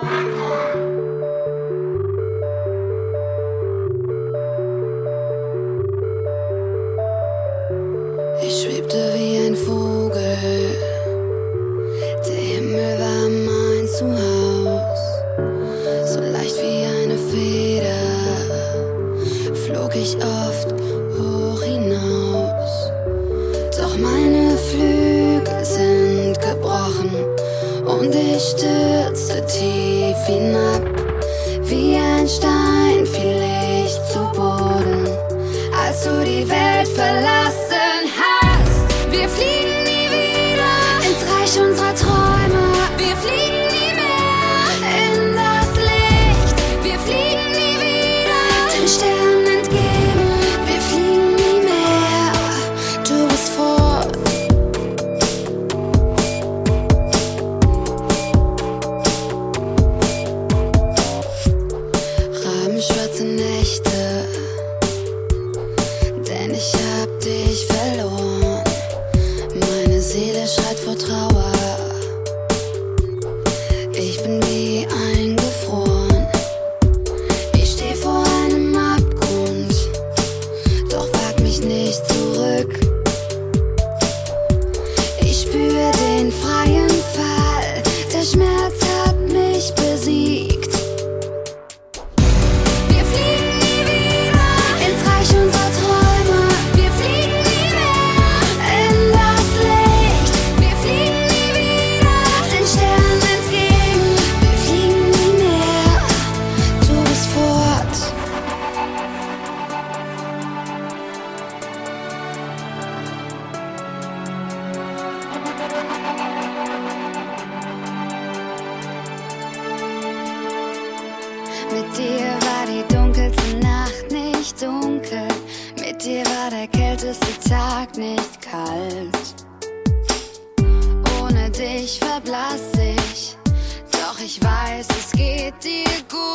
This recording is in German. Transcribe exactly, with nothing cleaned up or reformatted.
Ich schwebte wie ein Vogel, der Himmel war mein Zuhause. So leicht wie eine Feder flog ich oft hoch hinaus. Doch meine Flügel sind gebrochen und ich stürzte tief hinab. Wie ein Stein fiel ich zu Boden, als du die Welt verlassen hast. Wir fliegen nie wieder ins Reich unserer Träume. Wir fliegen nie mehr in das Licht. Wir fliegen nie wieder den Sternen entgegen. Wir fliegen nie mehr, du bist fort. Rabenschwarze Nächte, denn ich hab dich verloren. Meine Seele schreit vor Trauer. Ich bin wie eingefroren. Ich steh vor einem Abgrund, doch wag mich nicht zurück. Ich spür den freien Fall, der Schmerz hat mich besiegt. Wir fliegen nie wieder ins Reich unserer Träume. Wir fliegen nie mehr in das Licht. Wir fliegen nie wieder den Sternen entgegen. Wir fliegen nie mehr, du bist fort. Mit dir war die dunkelste Nacht nicht dunkel. Mit dir war der kälteste Tag nicht kalt. Ohne dich verblass ich, doch ich weiß, es geht dir gut.